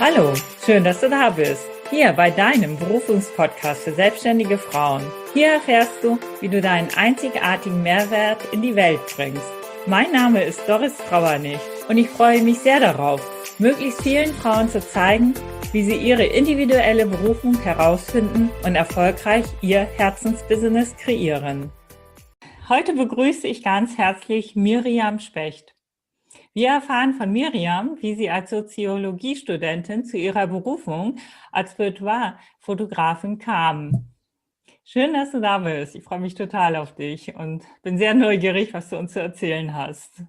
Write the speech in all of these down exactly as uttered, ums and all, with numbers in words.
Hallo, schön, dass du da bist. Hier bei deinem Berufungspodcast für selbstständige Frauen. Hier erfährst du, wie du deinen einzigartigen Mehrwert in die Welt bringst. Mein Name ist Doris Trauernig und ich freue mich sehr darauf, möglichst vielen Frauen zu zeigen, wie sie ihre individuelle Berufung herausfinden und erfolgreich ihr Herzensbusiness kreieren. Heute begrüße ich ganz herzlich Miriam Specht. Wir erfahren von Miriam, wie sie als Soziologiestudentin zu ihrer Berufung als Boudoir-Fotografin kam. Schön, dass du da bist. Ich freue mich total auf dich und bin sehr neugierig, was du uns zu erzählen hast.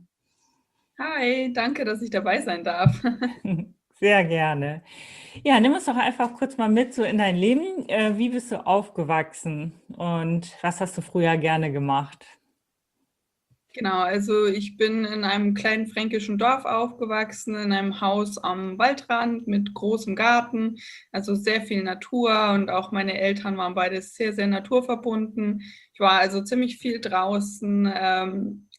Hi, danke, dass ich dabei sein darf. Sehr gerne. Ja, nimm uns doch einfach kurz mal mit so in dein Leben. Wie bist du aufgewachsen und was hast du früher gerne gemacht? Genau, also ich bin in einem kleinen fränkischen Dorf aufgewachsen, in einem Haus am Waldrand mit großem Garten, also sehr viel Natur, und auch meine Eltern waren beide sehr, sehr naturverbunden. Ich war also ziemlich viel draußen. Ähm,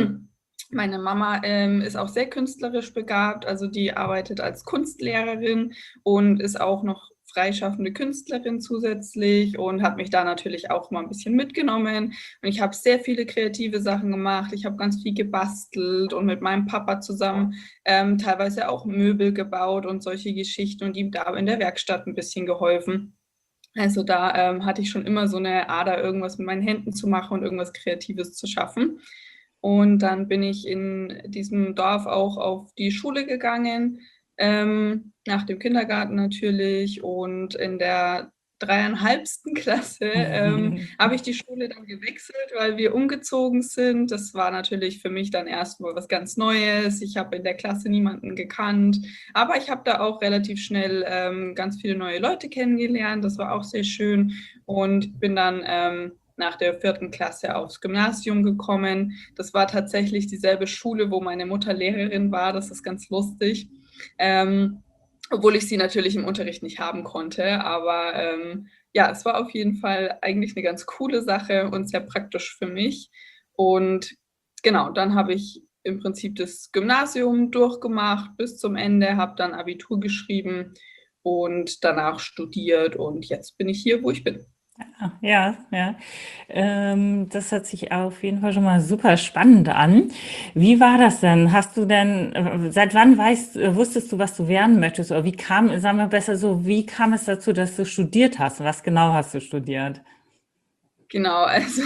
meine Mama ähm, ist auch sehr künstlerisch begabt, also die arbeitet als Kunstlehrerin und ist auch noch freischaffende Künstlerin zusätzlich und hat mich da natürlich auch mal ein bisschen mitgenommen. Und ich habe sehr viele kreative Sachen gemacht. Ich habe ganz viel gebastelt und mit meinem Papa zusammen ähm, teilweise auch Möbel gebaut und solche Geschichten und ihm da in der Werkstatt ein bisschen geholfen. Also da ähm, hatte ich schon immer so eine Ader, irgendwas mit meinen Händen zu machen und irgendwas Kreatives zu schaffen. Und dann bin ich in diesem Dorf auch auf die Schule gegangen, ähm, nach dem Kindergarten natürlich. Und in der dreieinhalbsten Klasse ähm, habe ich die Schule dann gewechselt, weil wir umgezogen sind. Das war natürlich für mich dann erstmal was ganz Neues. Ich habe in der Klasse niemanden gekannt, aber ich habe da auch relativ schnell ähm, ganz viele neue Leute kennengelernt. Das war auch sehr schön und bin dann ähm, nach der vierten Klasse aufs Gymnasium gekommen. Das war tatsächlich dieselbe Schule, wo meine Mutter Lehrerin war. Das ist ganz lustig. Ähm, obwohl ich sie natürlich im Unterricht nicht haben konnte. Aber ähm, ja, es war auf jeden Fall eigentlich eine ganz coole Sache und sehr praktisch für mich. Und genau, dann habe ich im Prinzip das Gymnasium durchgemacht bis zum Ende, habe dann Abitur geschrieben und danach studiert. Und jetzt bin ich hier, wo ich bin. Ja, ja. Ähm, das hört sich auf jeden Fall schon mal super spannend an. Wie war das denn? Hast du denn, äh, seit wann weißt, äh, wusstest du, was du werden möchtest? Oder wie kam, sagen wir besser so, wie kam es dazu, dass du studiert hast? Was genau hast du studiert? Genau, also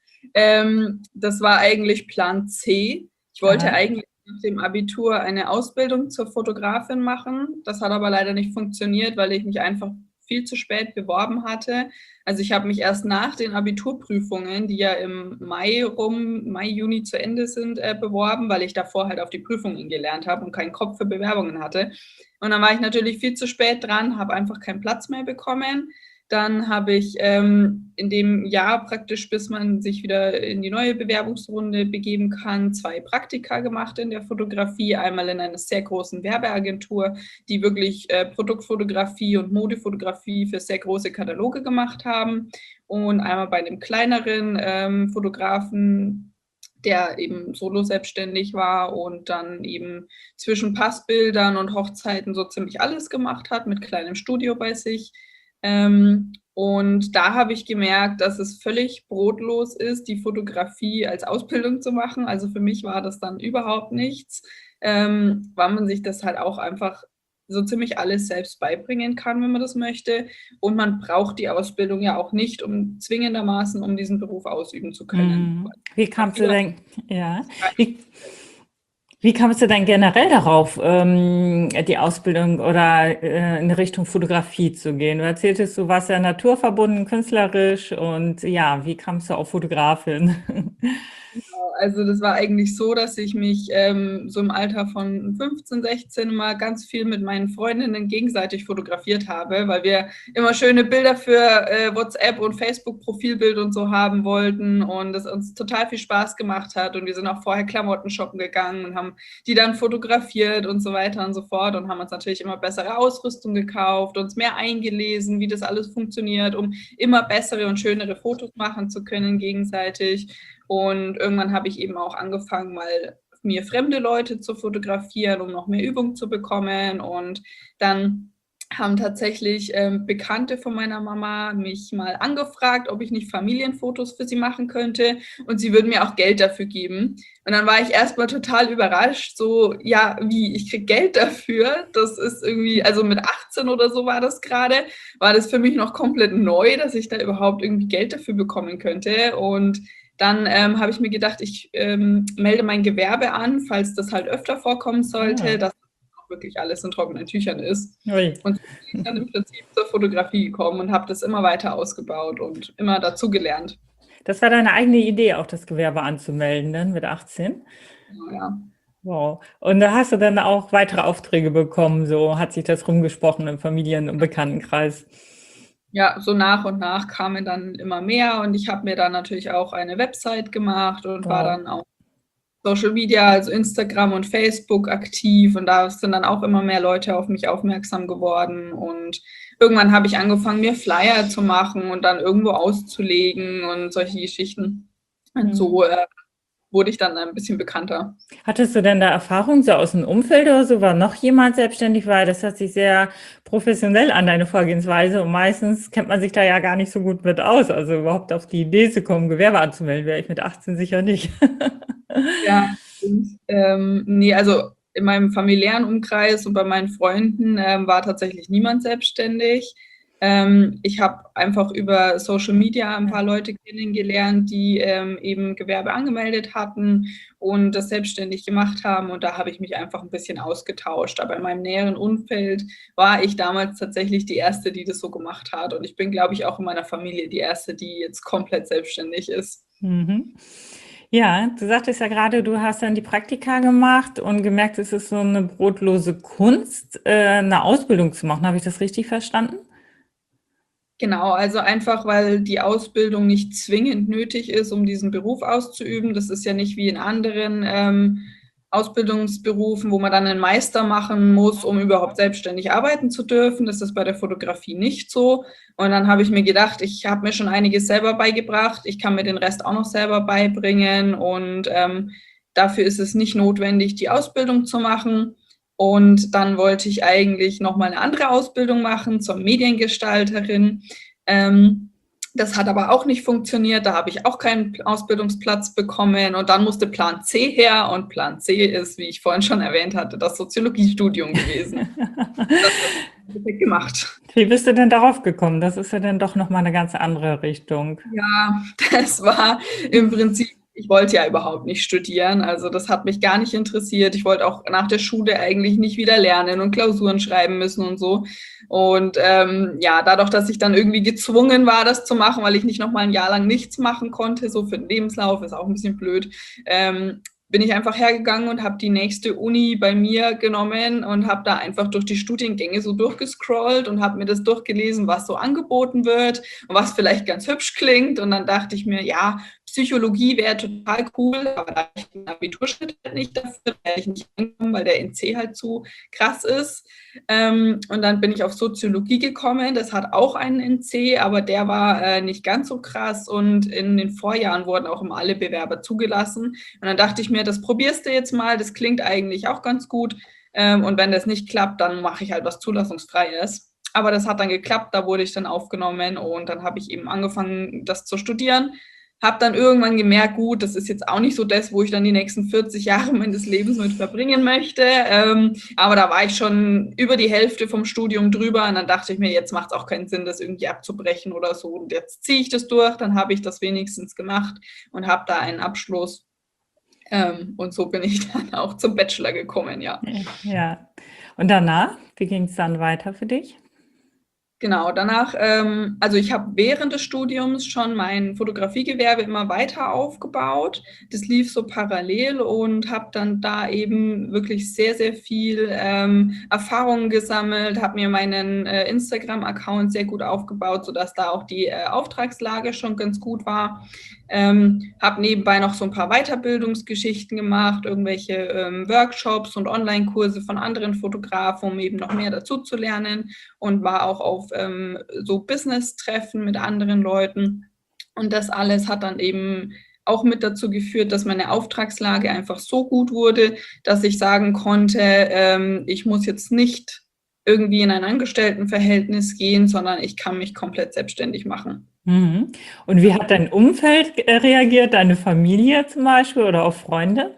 ähm, das war eigentlich Plan C. Ich wollte Aha. eigentlich nach dem Abitur eine Ausbildung zur Fotografin machen. Das hat aber leider nicht funktioniert, weil ich mich einfach viel zu spät beworben hatte. Also ich habe mich erst nach den Abiturprüfungen, die ja im Mai rum, Mai, Juni zu Ende sind, äh, beworben, weil ich davor halt auf die Prüfungen gelernt habe und keinen Kopf für Bewerbungen hatte. Und dann war ich natürlich viel zu spät dran, habe einfach keinen Platz mehr bekommen. Dann habe ich ähm, in dem Jahr praktisch, bis man sich wieder in die neue Bewerbungsrunde begeben kann, zwei Praktika gemacht in der Fotografie. Einmal in einer sehr großen Werbeagentur, die wirklich äh, Produktfotografie und Modefotografie für sehr große Kataloge gemacht haben. Und einmal bei einem kleineren ähm, Fotografen, der eben solo selbstständig war und dann eben zwischen Passbildern und Hochzeiten so ziemlich alles gemacht hat, mit kleinem Studio bei sich. Ähm, und da habe ich gemerkt, dass es völlig brotlos ist, die Fotografie als Ausbildung zu machen. Also für mich war das dann überhaupt nichts, ähm, weil man sich das halt auch einfach so ziemlich alles selbst beibringen kann, wenn man das möchte. Und man braucht die Ausbildung ja auch nicht, um zwingendermaßen, um diesen Beruf ausüben zu können. Hm. Wie kamst du Dafür denn, ja, wie, wie kamst du denn generell darauf, ähm, die Ausbildung oder äh, in Richtung Fotografie zu gehen? Du erzähltest, du warst ja naturverbunden, künstlerisch und ja, wie kamst du auf Fotografin? Also das war eigentlich so, dass ich mich ähm, so im Alter von fünfzehn, sechzehn mal ganz viel mit meinen Freundinnen gegenseitig fotografiert habe, weil wir immer schöne Bilder für äh, WhatsApp und Facebook-Profilbild und so haben wollten und es uns total viel Spaß gemacht hat. Und wir sind auch vorher Klamotten shoppen gegangen und haben die dann fotografiert und so weiter und so fort und haben uns natürlich immer bessere Ausrüstung gekauft, uns mehr eingelesen, wie das alles funktioniert, um immer bessere und schönere Fotos machen zu können gegenseitig. Und irgendwann habe ich eben auch angefangen, mal mir fremde Leute zu fotografieren, um noch mehr Übung zu bekommen. Und dann haben tatsächlich ähm, Bekannte von meiner Mama mich mal angefragt, ob ich nicht Familienfotos für sie machen könnte und sie würden mir auch Geld dafür geben. Und dann war ich erstmal total überrascht, so, ja, wie, ich kriege Geld dafür? Das ist irgendwie, also mit achtzehn oder so war das gerade, war das für mich noch komplett neu, dass ich da überhaupt irgendwie Geld dafür bekommen könnte. Und dann ähm, habe ich mir gedacht, ich ähm, melde mein Gewerbe an, falls das halt öfter vorkommen sollte, Ah. dass auch wirklich alles in trockenen Tüchern ist. Ui. Und so bin ich dann im Prinzip zur Fotografie gekommen und habe das immer weiter ausgebaut und immer dazu gelernt. Das war deine eigene Idee, auch das Gewerbe anzumelden, dann mit achtzehn? Ja. Wow. Und da hast du dann auch weitere Aufträge bekommen, so hat sich das rumgesprochen im Familien- und Bekanntenkreis. Ja, so nach und nach kamen dann immer mehr und ich habe mir dann natürlich auch eine Website gemacht und war Wow. dann auch Social Media, also Instagram und Facebook aktiv und da sind dann auch immer mehr Leute auf mich aufmerksam geworden und irgendwann habe ich angefangen, mir Flyer zu machen und dann irgendwo auszulegen und solche Geschichten. Und Mhm. so äh, wurde ich dann ein bisschen bekannter. Hattest du denn da Erfahrung so aus dem Umfeld oder so? War noch jemand selbstständig? Weil das hört sich sehr professionell an, deine Vorgehensweise. Und meistens kennt man sich da ja gar nicht so gut mit aus. Also überhaupt auf die Idee zu kommen, Gewerbe anzumelden, wäre ich mit achtzehn sicher nicht. Ja, und, ähm, nee, also in meinem familiären Umkreis und bei meinen Freunden ähm, war tatsächlich niemand selbstständig. Ähm, ich habe einfach über Social Media ein paar Leute kennengelernt, die ähm, eben Gewerbe angemeldet hatten und das selbstständig gemacht haben. Und da habe ich mich einfach ein bisschen ausgetauscht. Aber in meinem näheren Umfeld war ich damals tatsächlich die Erste, die das so gemacht hat. Und ich bin, glaube ich, auch in meiner Familie die Erste, die jetzt komplett selbstständig ist. Mhm. Ja, du sagtest ja gerade, du hast dann die Praktika gemacht und gemerkt, es ist so eine brotlose Kunst, äh, eine Ausbildung zu machen. Habe ich das richtig verstanden? Genau, also einfach, weil die Ausbildung nicht zwingend nötig ist, um diesen Beruf auszuüben. Das ist ja nicht wie in anderen ähm, Ausbildungsberufen, wo man dann einen Meister machen muss, um überhaupt selbstständig arbeiten zu dürfen. Das ist bei der Fotografie nicht so. Und dann habe ich mir gedacht, ich habe mir schon einiges selber beigebracht. Ich kann mir den Rest auch noch selber beibringen. Und ähm, dafür ist es nicht notwendig, die Ausbildung zu machen. Und dann wollte ich eigentlich nochmal eine andere Ausbildung machen zur Mediengestalterin. Ähm, das hat aber auch nicht funktioniert. Da habe ich auch keinen Ausbildungsplatz bekommen. Und dann musste Plan C her. Und Plan C ist, wie ich vorhin schon erwähnt hatte, das Soziologiestudium gewesen. Das habe ich gemacht. Wie bist du denn darauf gekommen? Das ist ja dann doch nochmal eine ganz andere Richtung. Ja, das war im Prinzip, ich wollte ja überhaupt nicht studieren, also das hat mich gar nicht interessiert. Ich wollte auch nach der Schule eigentlich nicht wieder lernen und Klausuren schreiben müssen und so. Und ähm, ja, dadurch, dass ich dann irgendwie gezwungen war, das zu machen, weil ich nicht noch mal ein Jahr lang nichts machen konnte, so für den Lebenslauf, ist auch ein bisschen blöd, ähm, bin ich einfach hergegangen und habe die nächste Uni bei mir genommen und habe da einfach durch die Studiengänge so durchgescrollt und habe mir das durchgelesen, was so angeboten wird und was vielleicht ganz hübsch klingt. Und dann dachte ich mir, ja, Psychologie wäre total cool, aber da ich den Abiturschnitt halt nicht dafür, werde ich nicht hinkommen, weil der N C halt zu krass ist. Ähm, und dann bin ich auf Soziologie gekommen. Das hat auch einen N C, aber der war äh, nicht ganz so krass. Und in den Vorjahren wurden auch immer alle Bewerber zugelassen. Und dann dachte ich mir, das probierst du jetzt mal. Das klingt eigentlich auch ganz gut. Ähm, und wenn das nicht klappt, dann mache ich halt was Zulassungsfreies. Aber das hat dann geklappt. Da wurde ich dann aufgenommen und dann habe ich eben angefangen, das zu studieren. Habe dann irgendwann gemerkt, gut, das ist jetzt auch nicht so das, wo ich dann die nächsten vierzig Jahre meines Lebens mit verbringen möchte. Ähm, aber da war ich schon über die Hälfte vom Studium drüber und dann dachte ich mir, jetzt macht es auch keinen Sinn, das irgendwie abzubrechen oder so. Und jetzt ziehe ich das durch, dann habe ich das wenigstens gemacht und habe da einen Abschluss. Ähm, und so bin ich dann auch zum Bachelor gekommen, ja. Ja. Und danach, wie ging es dann weiter für dich? Genau, danach, ähm, also ich habe während des Studiums schon mein Fotografiegewerbe immer weiter aufgebaut. Das lief so parallel und habe dann da eben wirklich sehr, sehr viel ähm, Erfahrungen gesammelt, habe mir meinen äh, Instagram-Account sehr gut aufgebaut, sodass da auch die äh, Auftragslage schon ganz gut war. Ähm, habe nebenbei noch so ein paar Weiterbildungsgeschichten gemacht, irgendwelche ähm, Workshops und Online-Kurse von anderen Fotografen, um eben noch mehr dazu zu lernen und war auch auf ähm, so Business-Treffen mit anderen Leuten. Und das alles hat dann eben auch mit dazu geführt, dass meine Auftragslage einfach so gut wurde, dass ich sagen konnte, ähm, ich muss jetzt nicht irgendwie in ein Angestelltenverhältnis gehen, sondern ich kann mich komplett selbstständig machen. Mhm. Und wie hat dein Umfeld äh, reagiert, deine Familie zum Beispiel oder auch Freunde?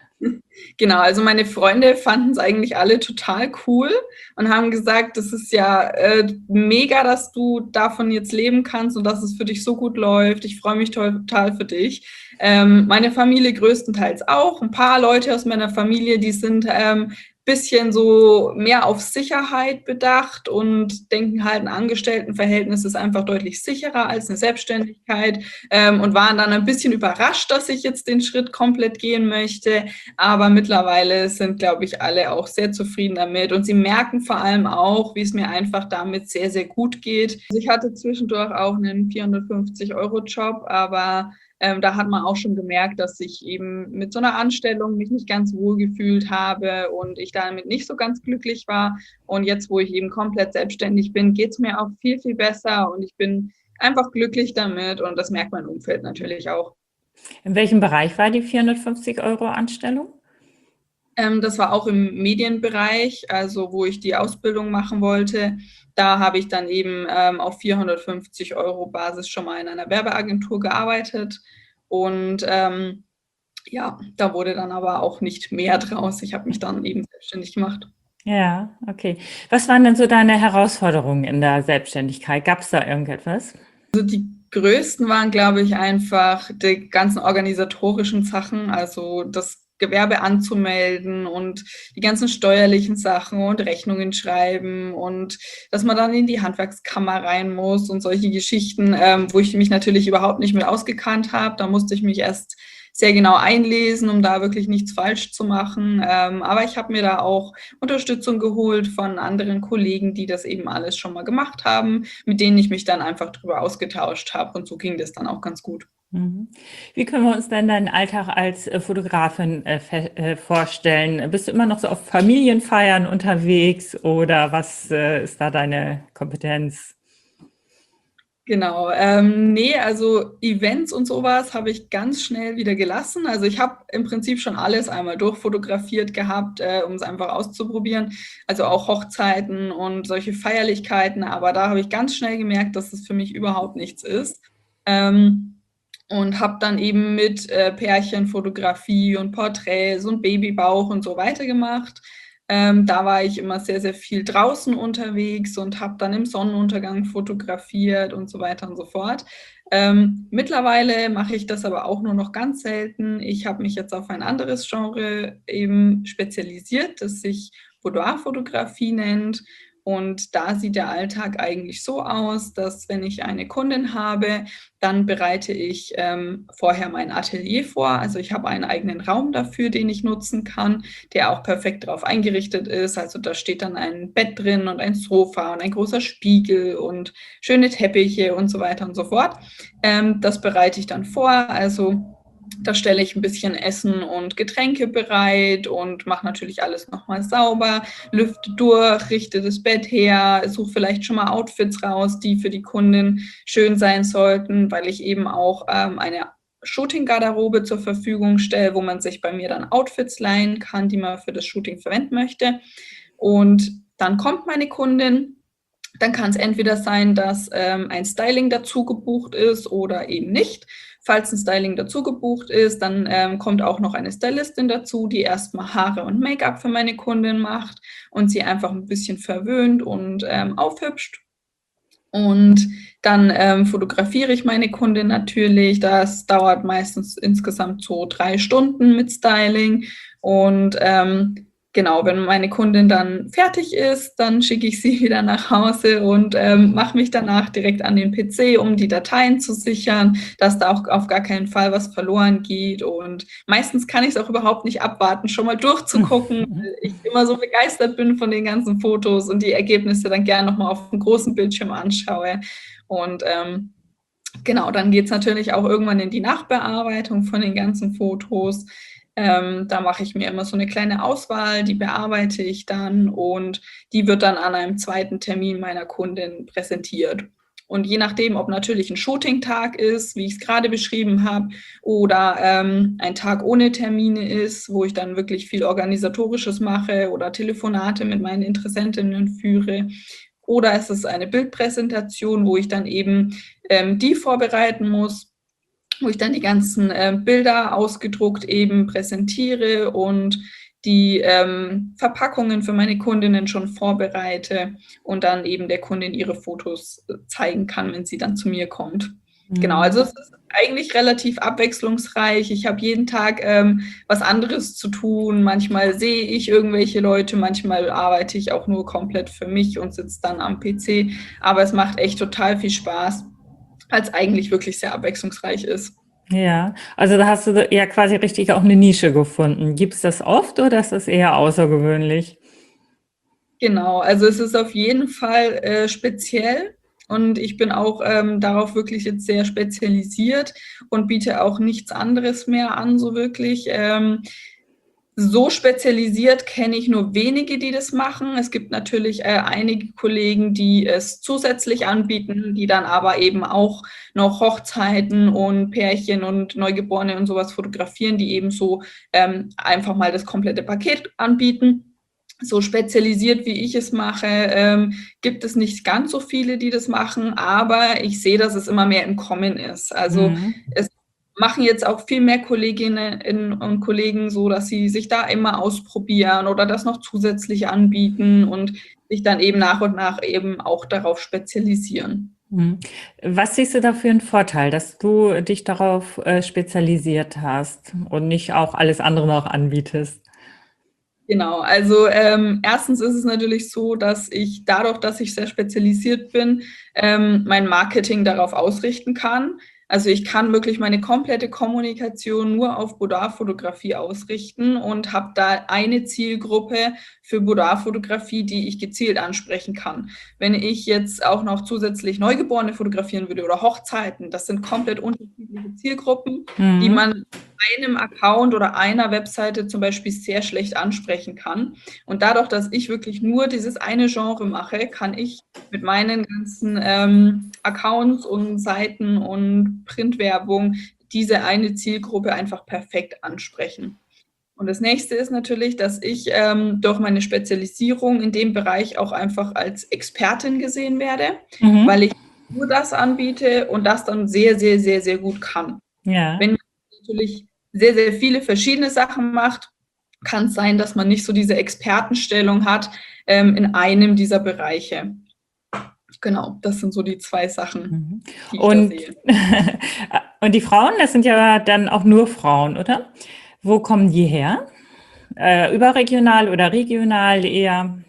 Genau, also meine Freunde fanden es eigentlich alle total cool und haben gesagt, das ist ja äh, mega, dass du davon jetzt leben kannst und dass es für dich so gut läuft. Ich freue mich total für dich. Ähm, meine Familie größtenteils auch. Ein paar Leute aus meiner Familie, die sind ähm, bisschen so mehr auf Sicherheit bedacht und denken halt, ein Angestelltenverhältnis ist einfach deutlich sicherer als eine Selbstständigkeit, ähm, und waren dann ein bisschen überrascht, dass ich jetzt den Schritt komplett gehen möchte. Aber mittlerweile sind, glaube ich, alle auch sehr zufrieden damit und sie merken vor allem auch, wie es mir einfach damit sehr, sehr gut geht. Also ich hatte zwischendurch auch einen vierhundertfünfzig-Euro-Job, aber Ähm, da hat man auch schon gemerkt, dass ich eben mit so einer Anstellung mich nicht ganz wohl gefühlt habe und ich damit nicht so ganz glücklich war. Und jetzt, wo ich eben komplett selbstständig bin, geht es mir auch viel, viel besser und ich bin einfach glücklich damit und das merkt mein Umfeld natürlich auch. In welchem Bereich war die vierhundertfünfzig Euro Anstellung? Ähm, das war auch im Medienbereich, also wo ich die Ausbildung machen wollte. Da habe ich dann eben ähm, auf vierhundertfünfzig Euro Basis schon mal in einer Werbeagentur gearbeitet und ähm, ja, da wurde dann aber auch nicht mehr draus. Ich habe mich dann eben selbstständig gemacht. Ja, okay. Was waren denn so deine Herausforderungen in der Selbstständigkeit? Gab es da irgendetwas? Also die größten waren, glaube ich, einfach die ganzen organisatorischen Sachen, also das Gewerbe anzumelden und die ganzen steuerlichen Sachen und Rechnungen schreiben und dass man dann in die Handwerkskammer rein muss und solche Geschichten, ähm, wo ich mich natürlich überhaupt nicht mit ausgekannt habe. Da musste ich mich erst sehr genau einlesen, um da wirklich nichts falsch zu machen. Ähm, aber ich habe mir da auch Unterstützung geholt von anderen Kollegen, die das eben alles schon mal gemacht haben, mit denen ich mich dann einfach drüber ausgetauscht habe. Und so ging das dann auch ganz gut. Mhm. Wie können wir uns denn deinen Alltag als äh, Fotografin äh, fe- äh, vorstellen? Bist du immer noch so auf Familienfeiern unterwegs oder was äh, ist da deine Kompetenz? Genau. Ähm, nee, also Events und sowas habe ich ganz schnell wieder gelassen. Also ich habe im Prinzip schon alles einmal durchfotografiert gehabt, äh, um es einfach auszuprobieren. Also auch Hochzeiten und solche Feierlichkeiten. Aber da habe ich ganz schnell gemerkt, dass es für mich überhaupt nichts ist. Ähm, und habe dann eben mit äh, Pärchenfotografie und Porträts und Babybauch und so weiter gemacht. Ähm, da war ich immer sehr, sehr viel draußen unterwegs und habe dann im Sonnenuntergang fotografiert und so weiter und so fort. Ähm, mittlerweile mache ich das aber auch nur noch ganz selten. Ich habe mich jetzt auf ein anderes Genre eben spezialisiert, das sich Boudoir-Fotografie nennt. Und da sieht der Alltag eigentlich so aus, dass wenn ich eine Kundin habe, dann bereite ich ähm, vorher mein Atelier vor. Also ich habe einen eigenen Raum dafür, den ich nutzen kann, der auch perfekt darauf eingerichtet ist. Also da steht dann ein Bett drin und ein Sofa und ein großer Spiegel und schöne Teppiche und so weiter und so fort. Ähm, das bereite ich dann vor. Also da stelle ich ein bisschen Essen und Getränke bereit und mache natürlich alles nochmal sauber, lüfte durch, richte das Bett her, suche vielleicht schon mal Outfits raus, die für die Kundin schön sein sollten, weil ich eben auch ähm, eine Shooting-Garderobe zur Verfügung stelle, wo man sich bei mir dann Outfits leihen kann, die man für das Shooting verwenden möchte. Und dann kommt meine Kundin. Dann kann es entweder sein, dass ähm, ein Styling dazu gebucht ist oder eben nicht. Falls ein Styling dazu gebucht ist, dann ähm, kommt auch noch eine Stylistin dazu, die erstmal Haare und Make-up für meine Kundin macht und sie einfach ein bisschen verwöhnt und ähm, aufhübscht. Und dann ähm, fotografiere ich meine Kundin natürlich. Das dauert meistens insgesamt so drei Stunden mit Styling. Und ähm, genau, wenn meine Kundin dann fertig ist, dann schicke ich sie wieder nach Hause und ähm, mache mich danach direkt an den P C, um die Dateien zu sichern, dass da auch auf gar keinen Fall was verloren geht. Und meistens kann ich es auch überhaupt nicht abwarten, schon mal durchzugucken, weil ich immer so begeistert bin von den ganzen Fotos und die Ergebnisse dann gerne nochmal auf dem großen Bildschirm anschaue. Und ähm, genau, dann geht es natürlich auch irgendwann in die Nachbearbeitung von den ganzen Fotos. Ähm, da mache ich mir immer so eine kleine Auswahl, die bearbeite ich dann und die wird dann an einem zweiten Termin meiner Kundin präsentiert. Und je nachdem, ob natürlich ein Shooting-Tag ist, wie ich es gerade beschrieben habe, oder ähm, ein Tag ohne Termine ist, wo ich dann wirklich viel Organisatorisches mache oder Telefonate mit meinen Interessentinnen führe. Oder es ist eine Bildpräsentation, wo ich dann eben ähm, die vorbereiten muss, wo ich dann die ganzen äh, Bilder ausgedruckt eben präsentiere und die ähm, Verpackungen für meine Kundinnen schon vorbereite und dann eben der Kundin ihre Fotos zeigen kann, wenn sie dann zu mir kommt. Mhm. Genau, also es ist eigentlich relativ abwechslungsreich. Ich habe jeden Tag ähm, was anderes zu tun. Manchmal sehe ich irgendwelche Leute, manchmal arbeite ich auch nur komplett für mich und sitze dann am P C. Aber es macht echt total viel Spaß, weil es eigentlich wirklich sehr abwechslungsreich ist. Ja, also da hast du ja quasi richtig auch eine Nische gefunden. Gibt es das oft oder ist das eher außergewöhnlich? Genau, also es ist auf jeden Fall äh, speziell und ich bin auch ähm, darauf wirklich jetzt sehr spezialisiert und biete auch nichts anderes mehr an, so wirklich. Ähm, So spezialisiert kenne ich nur wenige, die das machen. Es gibt natürlich äh, einige Kollegen, die es zusätzlich anbieten, die dann aber eben auch noch Hochzeiten und Pärchen und Neugeborene und sowas fotografieren, die eben so ähm, einfach mal das komplette Paket anbieten. So spezialisiert, wie ich es mache, ähm, gibt es nicht ganz so viele, die das machen, aber ich sehe, dass es immer mehr im Kommen ist. Also mhm. es machen jetzt auch viel mehr Kolleginnen und Kollegen so, dass sie sich da immer ausprobieren oder das noch zusätzlich anbieten und sich dann eben nach und nach eben auch darauf spezialisieren. Was siehst du da für einen Vorteil, dass du dich darauf äh, spezialisiert hast und nicht auch alles andere noch anbietest? Genau, also ähm, erstens ist es natürlich so, dass ich dadurch, dass ich sehr spezialisiert bin, ähm, mein Marketing darauf ausrichten kann. Also ich kann wirklich meine komplette Kommunikation nur auf Boudoir-Fotografie ausrichten und habe da eine Zielgruppe für Boudoir-Fotografie, die ich gezielt ansprechen kann. Wenn ich jetzt auch noch zusätzlich Neugeborene fotografieren würde oder Hochzeiten, das sind komplett unterschiedliche Zielgruppen, mhm. die man einem Account oder einer Webseite zum Beispiel sehr schlecht ansprechen kann. Und dadurch, dass ich wirklich nur dieses eine Genre mache, kann ich mit meinen ganzen ähm, Accounts und Seiten und Printwerbung diese eine Zielgruppe einfach perfekt ansprechen. Und das nächste ist natürlich, dass ich ähm, durch meine Spezialisierung in dem Bereich auch einfach als Expertin gesehen werde, mhm. weil ich nur das anbiete und das dann sehr, sehr, sehr, sehr gut kann. Ja. Wenn man natürlich sehr, sehr viele verschiedene Sachen macht, kann es sein, dass man nicht so diese Expertenstellung hat ähm, in einem dieser Bereiche. Genau, das sind so die zwei Sachen, die ich und, da sehe. Und die Frauen, das sind ja dann auch nur Frauen, oder? Wo kommen die her? Äh, überregional oder regional eher?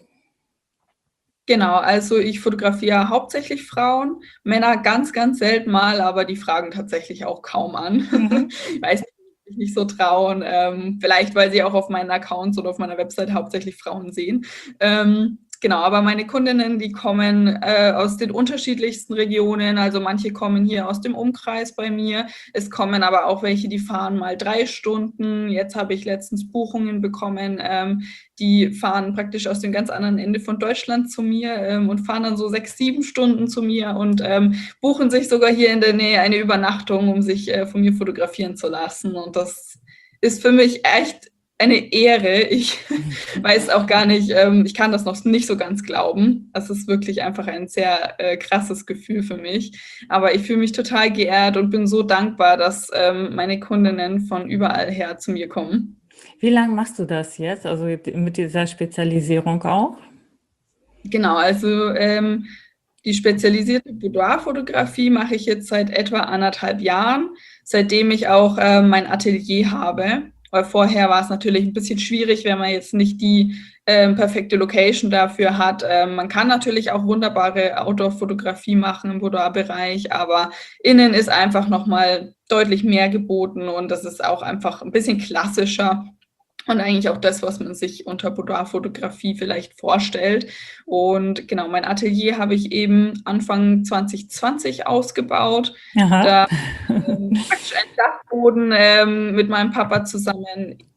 Genau, also ich fotografiere hauptsächlich Frauen, Männer ganz, ganz selten mal, aber die fragen tatsächlich auch kaum an. Mhm. Ich weiß nicht, ob sich nicht so trauen. Ähm, vielleicht, weil sie auch auf meinen Accounts oder auf meiner Website hauptsächlich Frauen sehen. Ähm, Genau, aber meine Kundinnen, die kommen äh, aus den unterschiedlichsten Regionen. Also manche kommen hier aus dem Umkreis bei mir. Es kommen aber auch welche, die fahren mal drei Stunden. Jetzt habe ich letztens Buchungen bekommen. Ähm, die fahren praktisch aus dem ganz anderen Ende von Deutschland zu mir ähm, und fahren dann so sechs, sieben Stunden zu mir und ähm, buchen sich sogar hier in der Nähe eine Übernachtung, um sich äh, von mir fotografieren zu lassen. Und das ist für mich echt eine Ehre. Ich weiß auch gar nicht, ähm, ich kann das noch nicht so ganz glauben. Es ist wirklich einfach ein sehr äh, krasses Gefühl für mich. Aber ich fühle mich total geehrt und bin so dankbar, dass ähm, meine Kundinnen von überall her zu mir kommen. Wie lange machst du das jetzt, also mit dieser Spezialisierung auch? Genau, also ähm, die spezialisierte Boudoir-Fotografie mache ich jetzt seit etwa anderthalb Jahren, seitdem ich auch äh, mein Atelier habe. Weil vorher war es natürlich ein bisschen schwierig, wenn man jetzt nicht die ähm, perfekte Location dafür hat. Ähm, man kann natürlich auch wunderbare Outdoor-Fotografie machen im Boudoir-Bereich, aber innen ist einfach nochmal deutlich mehr geboten und das ist auch einfach ein bisschen klassischer. Und eigentlich auch das, was man sich unter Boudoir-Fotografie vielleicht vorstellt. Und genau, mein Atelier habe ich eben Anfang zwanzig zwanzig ausgebaut. Aha. Da ähm, praktisch einen Dachboden ähm, mit meinem Papa zusammen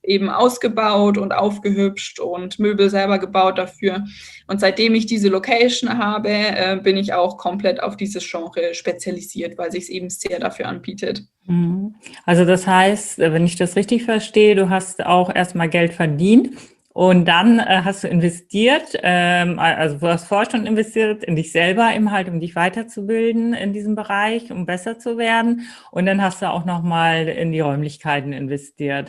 eben ausgebaut und aufgehübscht und Möbel selber gebaut dafür. Und seitdem ich diese Location habe, äh, bin ich auch komplett auf dieses Genre spezialisiert, weil sich es eben sehr dafür anbietet. Also das heißt, wenn ich das richtig verstehe, du hast auch erstmal Geld verdient und dann äh, hast du investiert, ähm, also du hast vorher schon investiert in dich selber im halt, um dich weiterzubilden in diesem Bereich, um besser zu werden. Und dann hast du auch nochmal in die Räumlichkeiten investiert.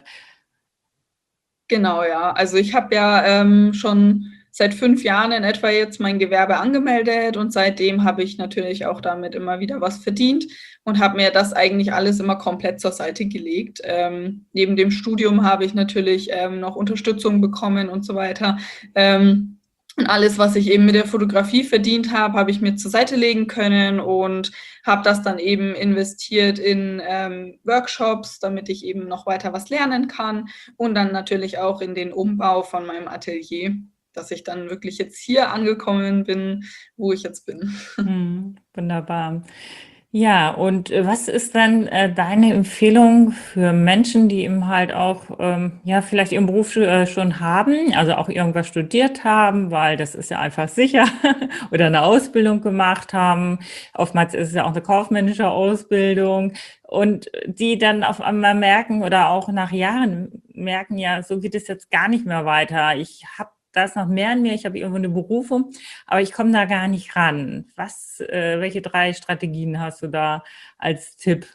Genau, ja. Also ich habe ja ähm, schon seit fünf Jahren in etwa jetzt mein Gewerbe angemeldet und seitdem habe ich natürlich auch damit immer wieder was verdient und habe mir das eigentlich alles immer komplett zur Seite gelegt. Ähm, neben dem Studium habe ich natürlich ähm, noch Unterstützung bekommen und so weiter. Ähm, und alles, was ich eben mit der Fotografie verdient habe, habe ich mir zur Seite legen können und habe das dann eben investiert in ähm, Workshops, damit ich eben noch weiter was lernen kann und dann natürlich auch in den Umbau von meinem Atelier, dass ich dann wirklich jetzt hier angekommen bin, wo ich jetzt bin. Hm, wunderbar. Ja, und äh, was ist dann äh, deine Empfehlung für Menschen, die eben halt auch, ähm, ja, vielleicht ihren Beruf sch- äh, schon haben, also auch irgendwas studiert haben, weil das ist ja einfach sicher, oder eine Ausbildung gemacht haben. Oftmals ist es ja auch eine kaufmännische Ausbildung und die dann auf einmal merken oder auch nach Jahren merken, ja, so geht es jetzt gar nicht mehr weiter. Ich habe da ist noch mehr in mir, ich habe irgendwo eine Berufung, aber ich komme da gar nicht ran. Was, äh, welche drei Strategien hast du da als Tipp?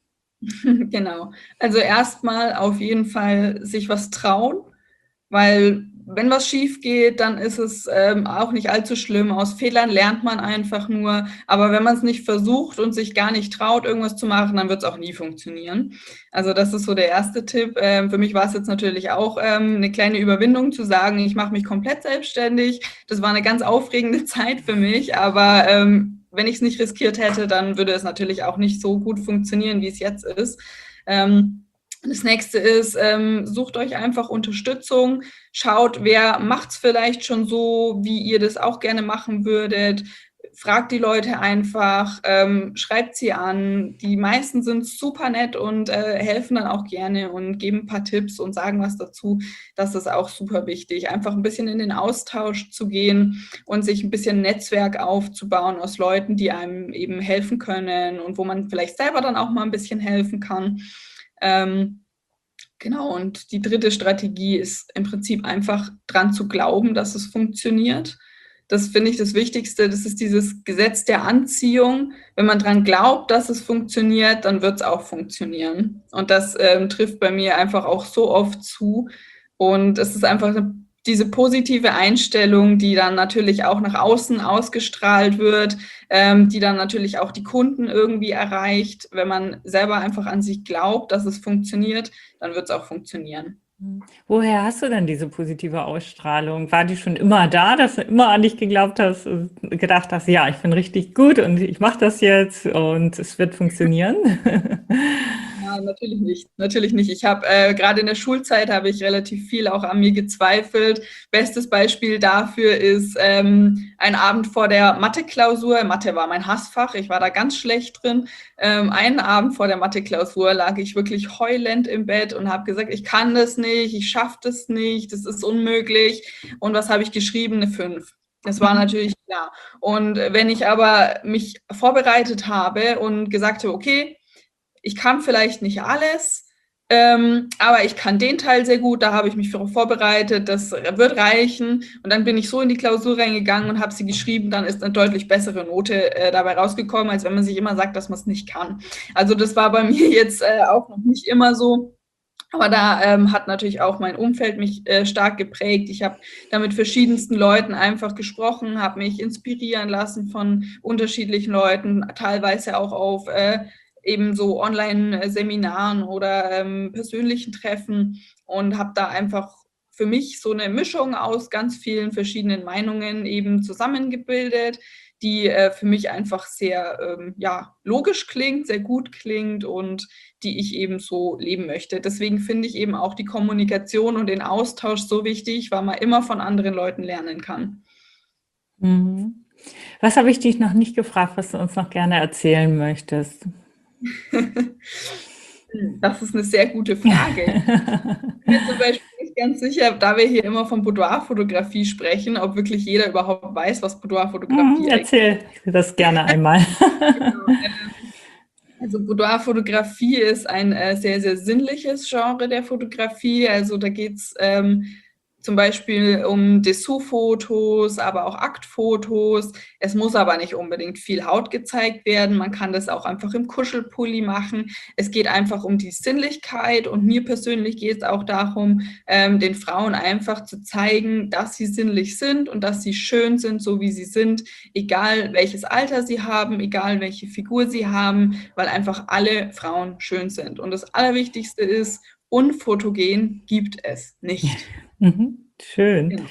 Genau. Also erstmal auf jeden Fall sich was trauen, weil wenn was schief geht, dann ist es ähm, auch nicht allzu schlimm. Aus Fehlern lernt man einfach nur. Aber wenn man es nicht versucht und sich gar nicht traut, irgendwas zu machen, dann wird es auch nie funktionieren. Also das ist so der erste Tipp. Ähm, für mich war es jetzt natürlich auch ähm, eine kleine Überwindung zu sagen, ich mache mich komplett selbstständig. Das war eine ganz aufregende Zeit für mich, aber ähm, wenn ich es nicht riskiert hätte, dann würde es natürlich auch nicht so gut funktionieren, wie es jetzt ist. Ähm, das nächste ist, ähm, sucht euch einfach Unterstützung, schaut, wer macht es vielleicht schon so, wie ihr das auch gerne machen würdet. Fragt die Leute einfach, ähm, schreibt sie an. Die meisten sind super nett und äh, helfen dann auch gerne und geben ein paar Tipps und sagen was dazu. Das ist auch super wichtig, einfach ein bisschen in den Austausch zu gehen und sich ein bisschen Netzwerk aufzubauen aus Leuten, die einem eben helfen können und wo man vielleicht selber dann auch mal ein bisschen helfen kann. Ähm, genau, und die dritte Strategie ist im Prinzip einfach dran zu glauben, dass es funktioniert. Das finde ich das Wichtigste. Das ist dieses Gesetz der Anziehung. Wenn man dran glaubt, dass es funktioniert, dann wird es auch funktionieren. Und das ähm, trifft bei mir einfach auch so oft zu. Und es ist einfach eine, diese positive Einstellung, die dann natürlich auch nach außen ausgestrahlt wird, ähm, die dann natürlich auch die Kunden irgendwie erreicht. Wenn man selber einfach an sich glaubt, dass es funktioniert, dann wird es auch funktionieren. Woher hast du denn diese positive Ausstrahlung? War die schon immer da, dass du immer an dich geglaubt hast, und gedacht hast, ja, ich bin richtig gut und ich mache das jetzt und es wird funktionieren? Ja, natürlich nicht. Natürlich nicht. Ich habe äh, gerade in der Schulzeit habe ich relativ viel auch an mir gezweifelt. Bestes Beispiel dafür ist ähm, ein Abend vor der Mathe-Klausur. Mathe war mein Hassfach. Ich war da ganz schlecht drin. Ähm, einen Abend vor der Mathe-Klausur lag ich wirklich heulend im Bett und habe gesagt, ich kann das nicht, ich schaffe das nicht, das ist unmöglich. Und was habe ich geschrieben? Eine fünf. Das war natürlich klar. Und wenn ich aber mich vorbereitet habe und gesagt habe, okay, ich kann vielleicht nicht alles, ähm, aber ich kann den Teil sehr gut, da habe ich mich für vorbereitet, das wird reichen. Und dann bin ich so in die Klausur reingegangen und habe sie geschrieben, dann ist eine deutlich bessere Note äh, dabei rausgekommen, als wenn man sich immer sagt, dass man es nicht kann. Also das war bei mir jetzt äh, auch noch nicht immer so. Aber da ähm, hat natürlich auch mein Umfeld mich äh, stark geprägt. Ich habe da mit verschiedensten Leuten einfach gesprochen, habe mich inspirieren lassen von unterschiedlichen Leuten, teilweise auch auf äh, eben so Online-Seminaren oder ähm, persönlichen Treffen und habe da einfach für mich so eine Mischung aus ganz vielen verschiedenen Meinungen eben zusammengebildet, die äh, für mich einfach sehr ähm, ja, logisch klingt, sehr gut klingt und die ich eben so leben möchte. Deswegen finde ich eben auch die Kommunikation und den Austausch so wichtig, weil man immer von anderen Leuten lernen kann. Mhm. Was habe ich dich noch nicht gefragt, was du uns noch gerne erzählen möchtest? Das ist eine sehr gute Frage. Ich bin mir zum Beispiel nicht ganz sicher, da wir hier immer von Boudoir-Fotografie sprechen, ob wirklich jeder überhaupt weiß, was Hm, Boudoir-Fotografie eigentlich erzähl das gerne einmal. ist. Genau. Also Boudoir-Fotografie ist ein äh, sehr, sehr sinnliches Genre der Fotografie. Also da geht es ähm, zum Beispiel um Dessous-Fotos, aber auch Aktfotos. Es muss aber nicht unbedingt viel Haut gezeigt werden. Man kann das auch einfach im Kuschelpulli machen. Es geht einfach um die Sinnlichkeit und mir persönlich geht es auch darum, ähm, den Frauen einfach zu zeigen, dass sie sinnlich sind und dass sie schön sind, so wie sie sind, egal welches Alter sie haben, egal welche Figur sie haben, weil einfach alle Frauen schön sind. Und das Allerwichtigste ist, unfotogen gibt es nicht. Mhm, schön. Genau.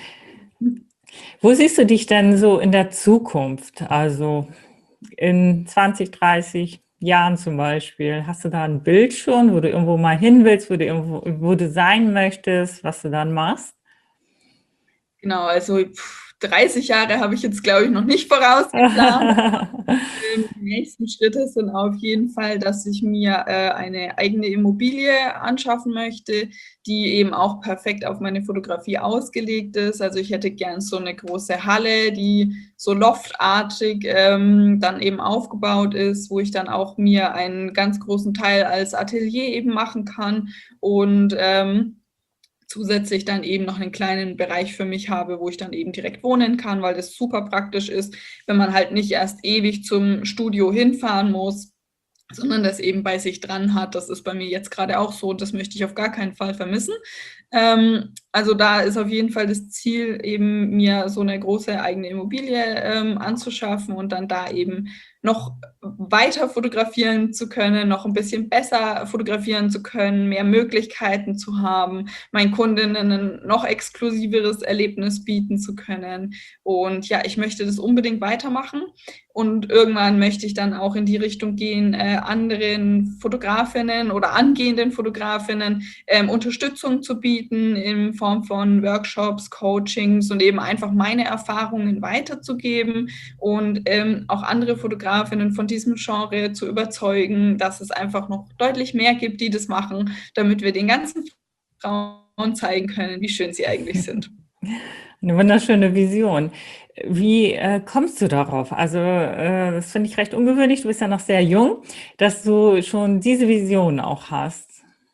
Wo siehst du dich denn so in der Zukunft? Also in zwanzig, dreißig Jahren zum Beispiel. Hast du da ein Bild schon, wo du irgendwo mal hin willst, wo du irgendwo, wo du sein möchtest, was du dann machst? Genau, also pff, dreißig Jahre habe ich jetzt, glaube ich, noch nicht vorausgeplant. Ähm, Die nächsten Schritte sind auf jeden Fall, dass ich mir äh, eine eigene Immobilie anschaffen möchte, die eben auch perfekt auf meine Fotografie ausgelegt ist. Also ich hätte gern so eine große Halle, die so loftartig ähm, dann eben aufgebaut ist, wo ich dann auch mir einen ganz großen Teil als Atelier eben machen kann und ähm, zusätzlich dann eben noch einen kleinen Bereich für mich habe, wo ich dann eben direkt wohnen kann, weil das super praktisch ist, wenn man halt nicht erst ewig zum Studio hinfahren muss, sondern das eben bei sich dran hat. Das ist bei mir jetzt gerade auch so und das möchte ich auf gar keinen Fall vermissen. Ähm, also da ist auf jeden Fall das Ziel, eben mir so eine große eigene Immobilie ähm, anzuschaffen und dann da eben noch weiter fotografieren zu können, noch ein bisschen besser fotografieren zu können, mehr Möglichkeiten zu haben, meinen Kundinnen ein noch exklusiveres Erlebnis bieten zu können. Und ja, ich möchte das unbedingt weitermachen. Und irgendwann möchte ich dann auch in die Richtung gehen, äh, anderen Fotografinnen oder angehenden Fotografinnen ähm, Unterstützung zu bieten in Form von Workshops, Coachings und eben einfach meine Erfahrungen weiterzugeben und ähm, auch andere Fotografinnen von diesem Genre zu überzeugen, dass es einfach noch deutlich mehr gibt, die das machen, damit wir den ganzen Frauen zeigen können, wie schön sie eigentlich sind. Eine wunderschöne Vision. Wie äh, kommst du darauf? Also äh, das finde ich recht ungewöhnlich. Du bist ja noch sehr jung, dass du schon diese Vision auch hast.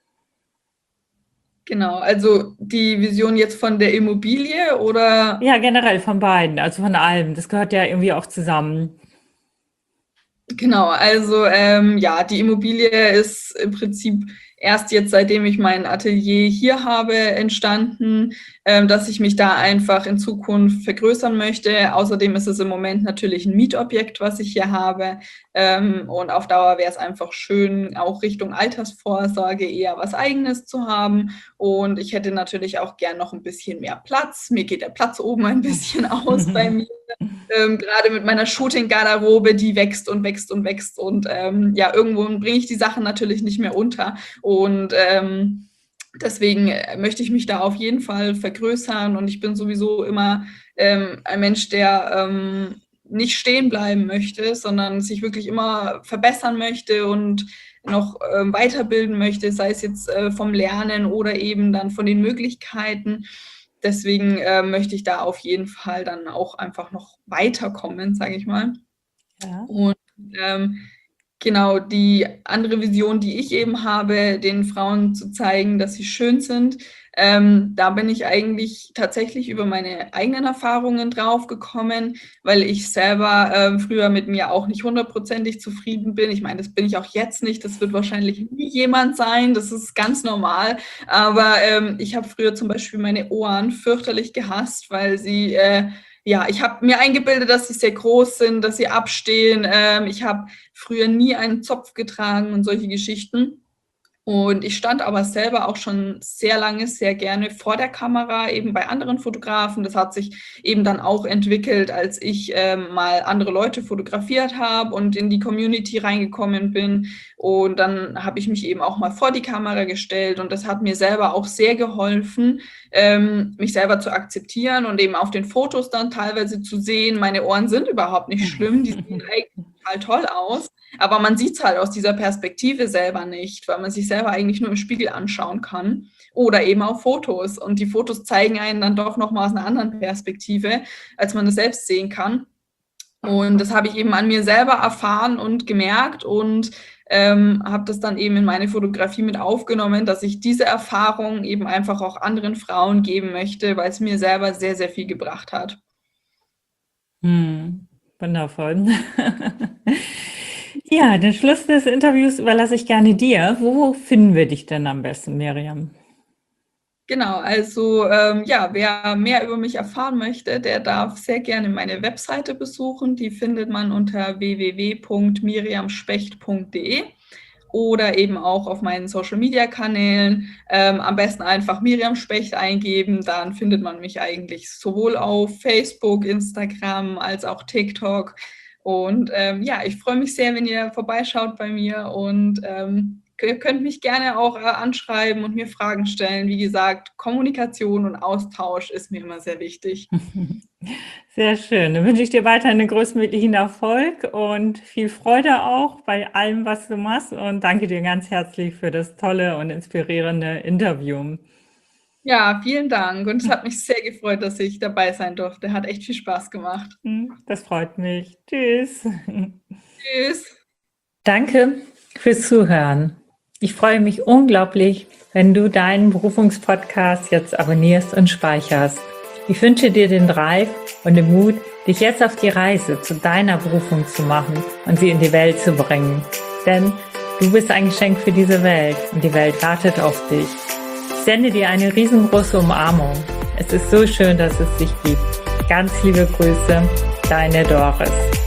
Genau, also die Vision jetzt von der Immobilie oder Ja, generell von beiden, also von allem. Das gehört ja irgendwie auch zusammen. genau, also ähm, ja, die Immobilie ist im Prinzip erst jetzt, seitdem ich mein Atelier hier habe, entstanden, ähm, dass ich mich da einfach in Zukunft vergrößern möchte. Außerdem ist es im Moment natürlich ein Mietobjekt, was ich hier habe. Ähm, und auf Dauer wäre es einfach schön, auch Richtung Altersvorsorge eher was Eigenes zu haben. Und ich hätte natürlich auch gern noch ein bisschen mehr Platz. Mir geht der Platz oben ein bisschen aus bei mir. Ähm, gerade mit meiner Shooting-Garderobe, die wächst und wächst und wächst. Und ähm, ja, irgendwo bringe ich die Sachen natürlich nicht mehr unter. Und ähm, deswegen möchte ich mich da auf jeden Fall vergrößern. Und ich bin sowieso immer ähm, ein Mensch, der ähm, nicht stehen bleiben möchte, sondern sich wirklich immer verbessern möchte und noch ähm, weiterbilden möchte, sei es jetzt äh, vom Lernen oder eben dann von den Möglichkeiten. Deswegen äh, möchte ich da auf jeden Fall dann auch einfach noch weiterkommen, sage ich mal. Ja. Und ähm, genau die andere Vision, die ich eben habe, den Frauen zu zeigen, dass sie schön sind, ähm, da bin ich eigentlich tatsächlich über meine eigenen Erfahrungen drauf gekommen, weil ich selber ähm, früher mit mir auch nicht hundertprozentig zufrieden bin. Ich meine, das bin ich auch jetzt nicht. Das wird wahrscheinlich nie jemand sein. Das ist ganz normal. Aber ähm, ich habe früher zum Beispiel meine Ohren fürchterlich gehasst, weil sie äh, ja, ich habe mir eingebildet, dass sie sehr groß sind, dass sie abstehen. Ähm, ich habe früher nie einen Zopf getragen und solche Geschichten. Und ich stand aber selber auch schon sehr lange, sehr gerne vor der Kamera, eben bei anderen Fotografen. Das hat sich eben dann auch entwickelt, als ich ähm, mal andere Leute fotografiert habe und in die Community reingekommen bin. Und dann habe ich mich eben auch mal vor die Kamera gestellt und das hat mir selber auch sehr geholfen, ähm, mich selber zu akzeptieren und eben auf den Fotos dann teilweise zu sehen, meine Ohren sind überhaupt nicht schlimm, die sehen eigentlich total toll aus, aber man sieht es halt aus dieser Perspektive selber nicht, weil man sich selber eigentlich nur im Spiegel anschauen kann oder eben auf Fotos. Und die Fotos zeigen einen dann doch nochmal aus einer anderen Perspektive, als man das selbst sehen kann. Und das habe ich eben an mir selber erfahren und gemerkt und ähm, habe das dann eben in meine Fotografie mit aufgenommen, dass ich diese Erfahrung eben einfach auch anderen Frauen geben möchte, weil es mir selber sehr, sehr viel gebracht hat. Hm, wundervoll. Ja, den Schluss des Interviews überlasse ich gerne dir. Wo finden wir dich denn am besten, Miriam? Genau, also ähm, ja, wer mehr über mich erfahren möchte, der darf sehr gerne meine Webseite besuchen. Die findet man unter w w w punkt miriam specht punkt d e oder eben auch auf meinen Social-Media-Kanälen. Ähm, am besten einfach Miriam Specht eingeben, dann findet man mich eigentlich sowohl auf Facebook, Instagram als auch TikTok. Und ähm, ja, ich freue mich sehr, wenn ihr vorbeischaut bei mir und ähm, ihr könnt mich gerne auch äh, anschreiben und mir Fragen stellen. Wie gesagt, Kommunikation und Austausch ist mir immer sehr wichtig. Sehr schön. Dann wünsche ich dir weiterhin den größtmöglichen Erfolg und viel Freude auch bei allem, was du machst. Und danke dir ganz herzlich für das tolle und inspirierende Interview. Ja, vielen Dank. Und es hat mich sehr gefreut, dass ich dabei sein durfte. Hat echt viel Spaß gemacht. Das freut mich. Tschüss. Tschüss. Danke fürs Zuhören. Ich freue mich unglaublich, wenn du deinen Berufungspodcast jetzt abonnierst und speicherst. Ich wünsche dir den Drive und den Mut, dich jetzt auf die Reise zu deiner Berufung zu machen und sie in die Welt zu bringen. Denn du bist ein Geschenk für diese Welt und die Welt wartet auf dich. Ich sende dir eine riesengroße Umarmung. Es ist so schön, dass es dich gibt. Ganz liebe Grüße, deine Doris.